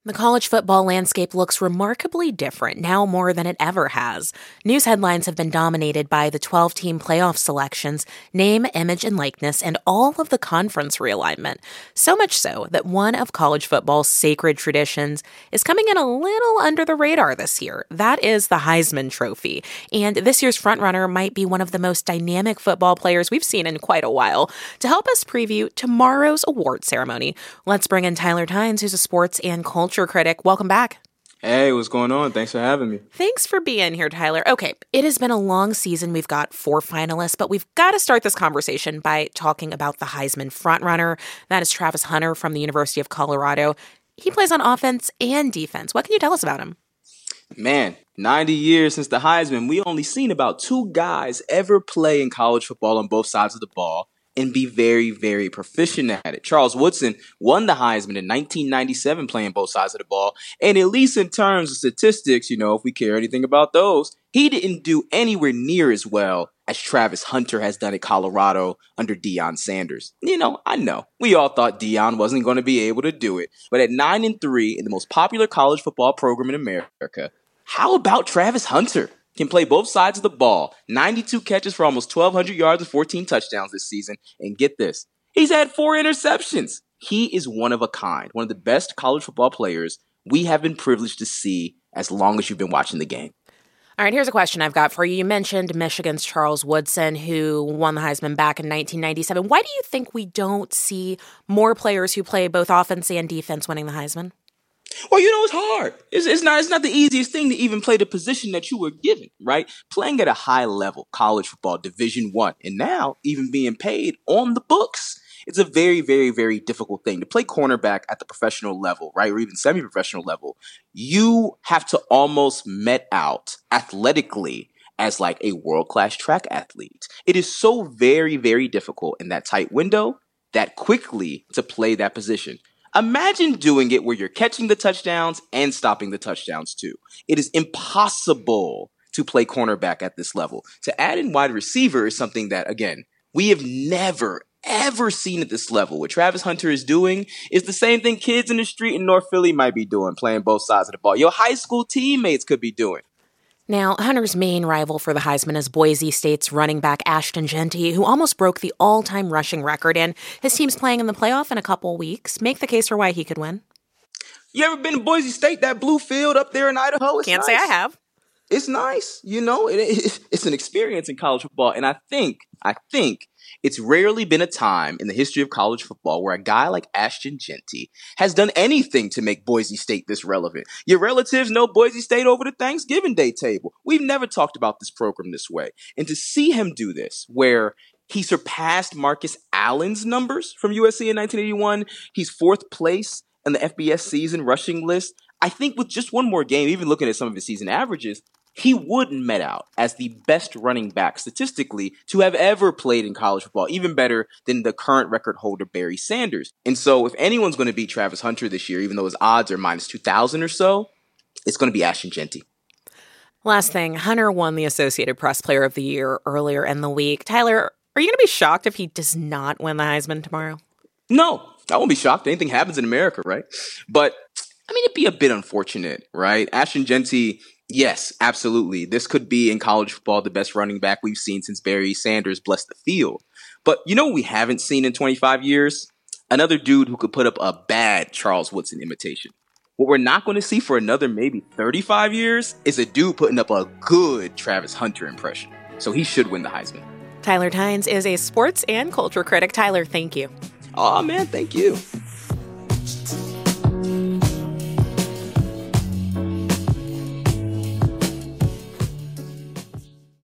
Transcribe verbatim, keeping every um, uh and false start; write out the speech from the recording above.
The college football landscape looks remarkably different now more than it ever has. News headlines have been dominated by the twelve-team playoff selections, name, image, and likeness, and all of the conference realignment. So much so that one of college football's sacred traditions is coming in a little under the radar this year. That is the Heisman Trophy. And this year's frontrunner might be one of the most dynamic football players we've seen in quite a while. To help us preview tomorrow's award ceremony, let's bring in Tyler Tynes, who's a sports and culture critic. Welcome back. Hey, what's going on? Thanks for having me. Thanks for being here, Tyler. Okay, it has been a long season. We've got four finalists, but we've got to start this conversation by talking about the Heisman frontrunner. That is Travis Hunter from the University of Colorado. He plays on offense and defense. What can you tell us about him? Man, ninety years since the Heisman, we only seen about two guys ever play in college football on both sides of the ball and be very, very proficient at it. Charles Woodson won the Heisman in nineteen ninety-seven playing both sides of the ball. And at least in terms of statistics, you know, if we care anything about those, he didn't do anywhere near as well as Travis Hunter has done at Colorado under Deion Sanders. You know, I know. We all thought Deion wasn't going to be able to do it. But at nine and three in the most popular college football program in America, how about Travis Hunter? Can play both sides of the ball, ninety-two catches for almost twelve hundred yards and fourteen touchdowns this season. And get this, he's had four interceptions. He is one of a kind, one of the best college football players we have been privileged to see as long as you've been watching the game. All right, here's a question I've got for you. You mentioned Michigan's Charles Woodson, who won the Heisman back in nineteen ninety-seven. Why do you think we don't see more players who play both offense and defense winning the Heisman? Well, you know, it's hard. It's, it's not It's not the easiest thing to even play the position that you were given, right? Playing at a high level, college football, Division One, and now even being paid on the books. It's a very, very, very difficult thing. To play cornerback at the professional level, right, or even semi-professional level, you have to almost met out athletically as like a world-class track athlete. It is so very, very difficult in that tight window, that quickly to play that position. Imagine doing it where you're catching the touchdowns and stopping the touchdowns too. It is impossible to play cornerback at this level. To add in wide receiver is something that, again, we have never, ever seen at this level. What Travis Hunter is doing is the same thing kids in the street in North Philly might be doing, playing both sides of the ball. Your high school teammates could be doing. Now, Hunter's main rival for the Heisman is Boise State's running back Ashton Jeanty, who almost broke the all-time rushing record, and his team's playing in the playoff in a couple weeks. Make the case for why he could win. You ever been to Boise State, that blue field up there in Idaho? It's Can't nice. say I have. It's nice. You know, it, it, it's an experience in college football, and I think, I think it's rarely been a time in the history of college football where a guy like Ashton Jeanty has done anything to make Boise State this relevant. Your relatives know Boise State over the Thanksgiving Day table. We've never talked about this program this way. And to see him do this, where he surpassed Marcus Allen's numbers from U S C in nineteen eighty-one, he's fourth place in the F B S season rushing list. I think with just one more game, even looking at some of his season averages, he would met out as the best running back statistically to have ever played in college football, even better than the current record holder Barry Sanders. And so if anyone's going to beat Travis Hunter this year, even though his odds are minus two thousand or so, it's going to be Ashton Jeanty. Last thing, Hunter won the Associated Press Player of the Year earlier in the week. Tyler, are you going to be shocked if he does not win the Heisman tomorrow? No, I won't be shocked. Anything happens in America, right? But I mean, it'd be a bit unfortunate, right? Ashton Jeanty, yes, absolutely. This could be in college football the best running back we've seen since Barry Sanders blessed the field. But you know what we haven't seen in twenty-five years? Another dude who could put up a bad Charles Woodson imitation. What we're not going to see for another maybe thirty-five years is a dude putting up a good Travis Hunter impression. So he should win the Heisman. Tyler Tynes is a sports and culture critic. Tyler, thank you. Oh, man, thank you.